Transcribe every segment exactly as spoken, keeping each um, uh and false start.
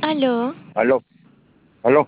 Aló. Aló, aló,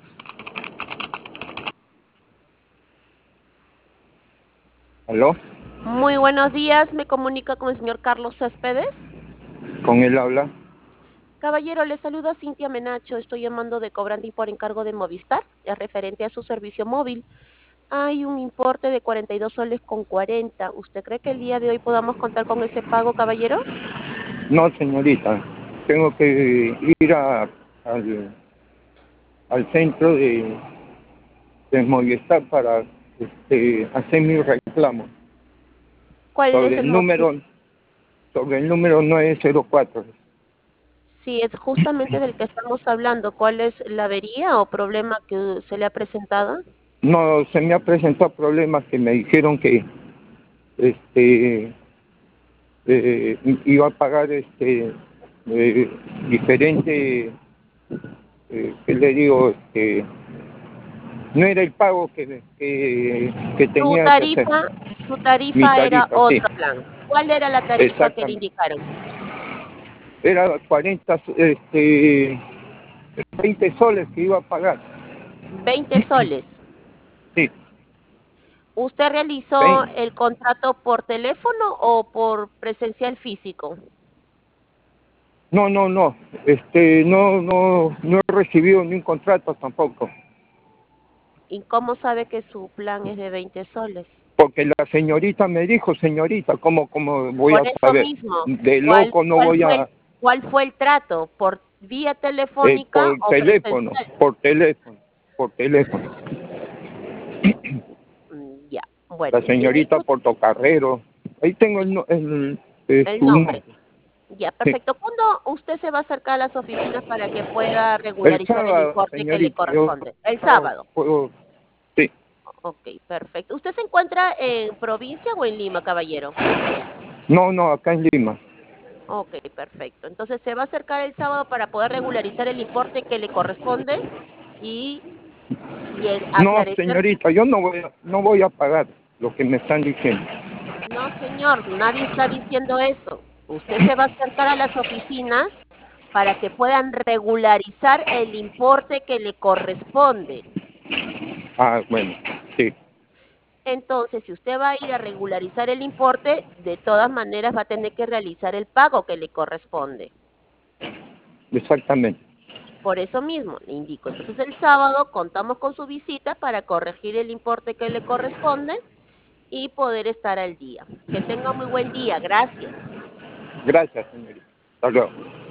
aló, Muy buenos días, me comunica con el señor Carlos Céspedes. con él habla. Caballero, le saluda Cintia Menacho, estoy llamando de cobrante por encargo de Movistar, es referente a su servicio móvil. Hay un importe de cuarenta y dos soles con cuarenta. ¿Usted cree que el día de hoy podamos contar con ese pago, caballero? No, señorita, tengo que ir a, al, al centro de, de Movistar para este, hacer mi reclamo ¿Cuál es sobre el el motivo? número, sobre el número nueve cero cuatro. Sí, es justamente del que estamos hablando. ¿Cuál es la avería o problema que se le ha presentado? No, se me ha presentado problemas que me dijeron que este eh, iba a pagar este eh, diferente, eh, ¿qué le digo? Este, no era el pago que, que, que Su tenía que hacer. tarifa, su Mi tarifa era tarifa, sí, otro plan. ¿Cuál era la tarifa que le exactamente. indicaron? Era cuarenta, este, veinte soles que iba a pagar. veinte soles. Sí, ¿Usted realizó veinte. el contrato por teléfono o por presencial físico? No, no, no, este, no, no, no he recibido ni un contrato tampoco, ¿Y cómo sabe que su plan es de veinte soles? porque la señorita me dijo, señorita, ¿cómo, cómo voy Por a eso saber? mismo, De ¿cuál, loco no cuál voy fue el, a, cuál fue el trato? ¿Por vía eh, telefónica por o teléfono, presencial? por teléfono, por teléfono. Mm, Ya, bueno, La le señorita indico Portocarrero, ahí tengo el, no- el, eh, el su nombre. nombre. Ya, Sí. perfecto. ¿Cuándo usted se va a acercar a las oficinas para que pueda El regularizar el sábado, importe que le señorita, yo corresponde? El sábado sábado. puedo, sí. Ok, perfecto. ¿Usted se encuentra en provincia o en Lima, caballero? No, no, acá en Lima. Ok, perfecto. Entonces se va a acercar el sábado para poder regularizar el importe que le corresponde y, y el No, aclarecer. señorita, yo no voy a, no voy a pagar lo que me están diciendo. No, señor, nadie está diciendo eso. Usted se va a acercar a las oficinas para que puedan regularizar el importe que le corresponde. Ah, bueno, sí, Entonces, si usted va a ir a regularizar el importe, de todas maneras va a tener que realizar el pago que le corresponde. exactamente. Por eso mismo, le indico. Entonces, el sábado contamos con su visita para corregir el importe que le corresponde y poder estar al día. Que tenga muy buen día. Gracias. Gracias, señorita. Hasta luego.